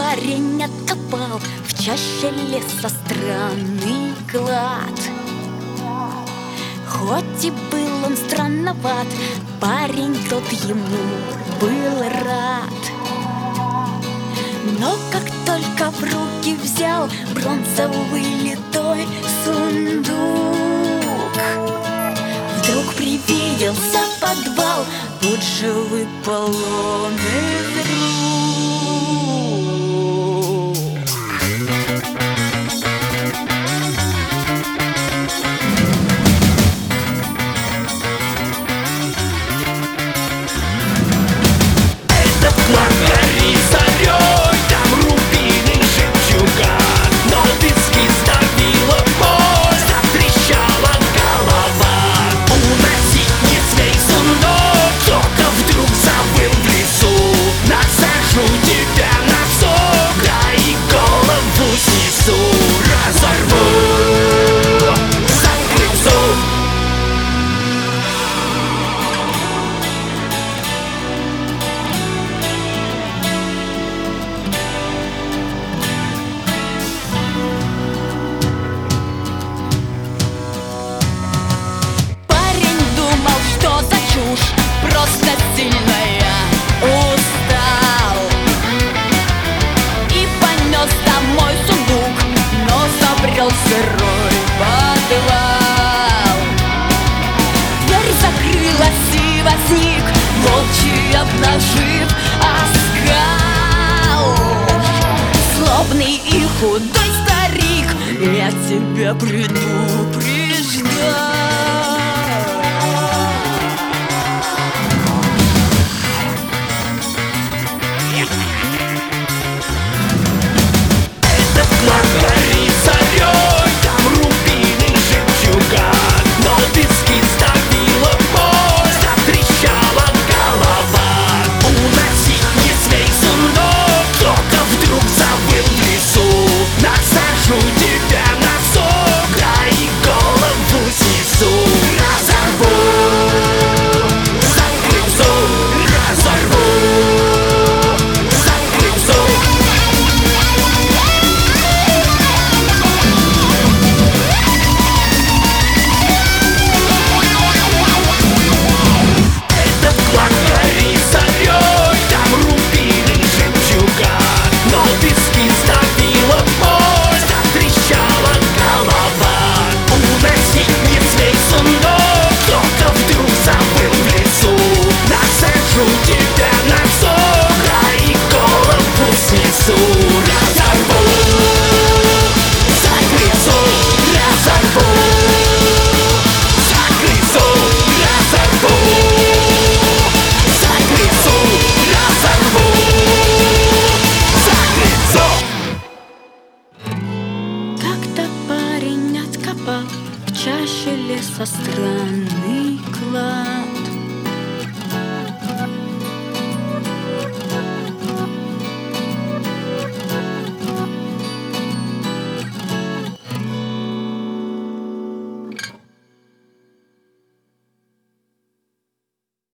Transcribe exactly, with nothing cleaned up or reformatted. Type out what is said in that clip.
Парень откопал в чаще леса странный клад. Хоть и был он странноват, парень тот ему был рад. Но как только в руки взял бронзовый литой сундук, вдруг привиделся подвал, тут же выпал он из рук. Этот клад горит зарей, там рубины жемчуга, но виски сдавила боль, затрещала голова. Уносить не смей сундук, кто-то вдруг завыл в лесу. Насажу тебя на зуб, да и голову снесу, разорву, загрызу. Просто сильно я устал и понес домой сундук, но забрел сырой подвал. Дверь закрылась и возник волчий, обнажив оскал. Злобный и худой старик, я тебя предупреждал.